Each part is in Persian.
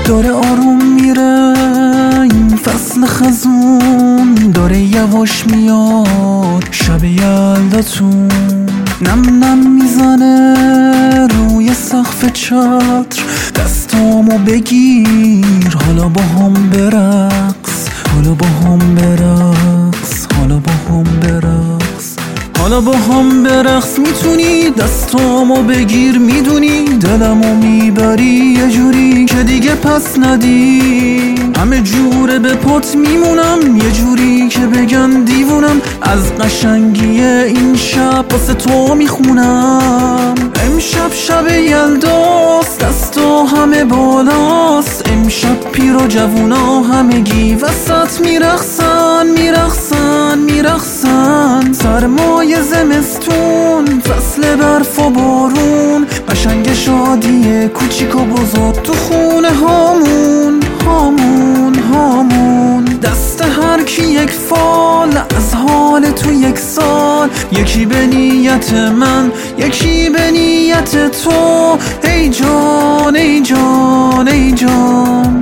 داره آروم میره این فصل خزون، داره یواش میاد شب یلداتون. نم نم میزنه روی سقف چتر، دستامو بگیر حالا با هم برقص، حالا با هم برقص، حالا با هم برقص، حالا با هم برقص. میتونی دستامو بگیر، میدونی دلمو میبری یه جوری که دیگه پس ندی. همه جوره به پات میمونم، یه جوری که بگن دیوونم. از قشنگی این شب واسه تو میخونم. امشب شب یلداست، دستا همه بالاست. امشب پیر و جوونا همگی وسط میرقصن، میرقصن، میرقصن. سرمای زمستون، فصل برف و بارون، قشنگ شادی کوچیک و بزرگ تو خونه هامون، هامون، هامون. دست هر کی یک فال از حال تو یک سال، یکی به نیت من، یکی به نیت تو. ای جان، ای جان، ای جان.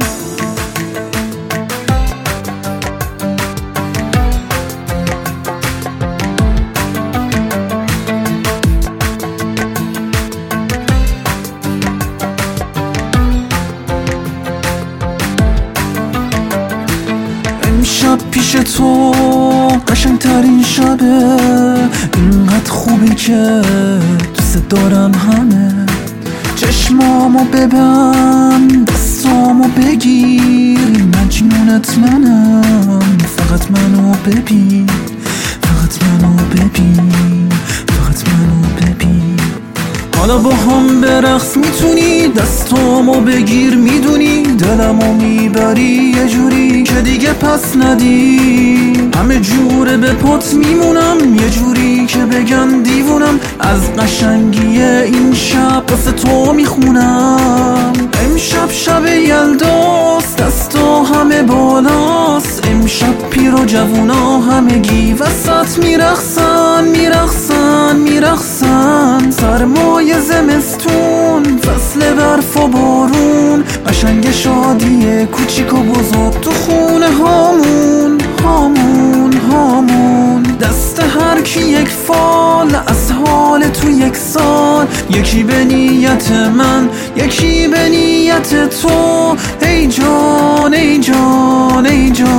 امشب پیش تو قشنگترین شبه، اینقدر خوبی که دوست دارن همه. چشمامو ببند، دستامو بگیر، مجنونت منم. فقط منو ببین، فقط منو ببین، فقط منو ببین. حالا با هم برقص، میتونی دستامو بگیر، میدونی دلمو میبری یه جوری که دیگه پس ندی. همه جوره به پات میمونم، یه جوری که بگن دیوونم. از قشنگی این شب واسه تو میخونم. امشب شب یلداست، دستا همه بالاست. امشب پیر و جوونا همگی وسط میرقصن، میرقصن، میرقصن. سرمای زمستون، فصل برف و بارون، قشنگ شادی کوچیک و بزرگ تو خونه هامون، هامون، هامون. دست هر کی یک فال از حال تو یک سال، یکی به نیت من، یکی به نیت تو. ای جان، ای جان، ای جان.